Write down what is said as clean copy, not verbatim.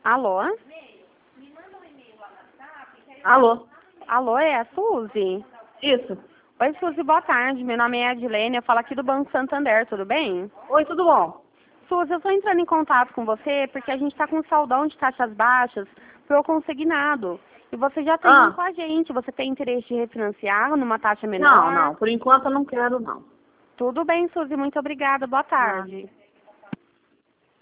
Alô? Alô? Alô, é a Suzy? Isso. Oi, Suzy, boa tarde. Meu nome é Adilene, eu falo aqui do Banco Santander, tudo bem? Oi, tudo bom? Suzy, eu estou entrando em contato com você porque a gente está com um saldão de taxas baixas para o consignado. E você já tem um com a gente. Você tem interesse de refinanciar numa taxa menor? Não, por enquanto eu não quero, não. Tudo bem, Suzy, muito obrigada. Boa tarde.